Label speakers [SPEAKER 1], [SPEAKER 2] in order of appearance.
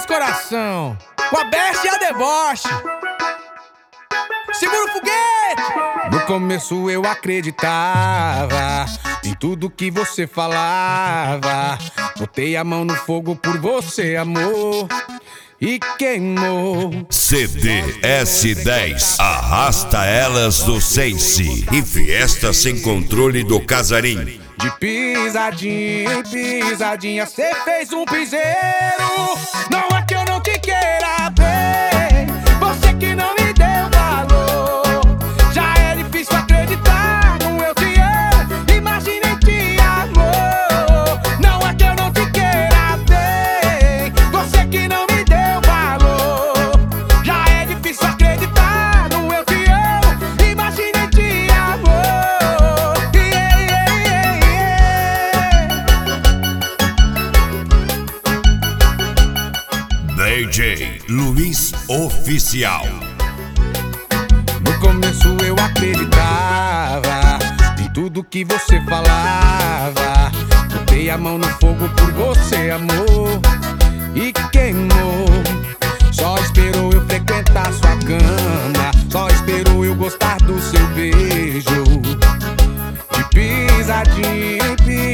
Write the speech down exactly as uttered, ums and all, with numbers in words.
[SPEAKER 1] esse coração, com a besta e a deboche. Segura o foguete! No começo eu acreditava em tudo que você falava. Botei a mão no fogo por você, amor, e queimou.
[SPEAKER 2] C D S dez, arrasta elas do Sense e Fiesta Sem Controle do Casarim.
[SPEAKER 1] De pisadinha em pisadinha cê fez um piseiro. Não é que eu não te queira bem, você que não me deu valor. Já é difícil acreditar no eu te amo, imaginei te amor. Não é que eu não te queira bem, você que não me deu valor. Já é difícil acreditar no eu te amo, imaginei te amor. Yeah, yeah, yeah.
[SPEAKER 2] D J Luiz Oficial.
[SPEAKER 1] No começo eu acreditava em tudo que você falava. Botei a mão no fogo por você, amor, e queimou. Só esperou eu frequentar sua cama, só esperou eu gostar do seu beijo. De pisadinha em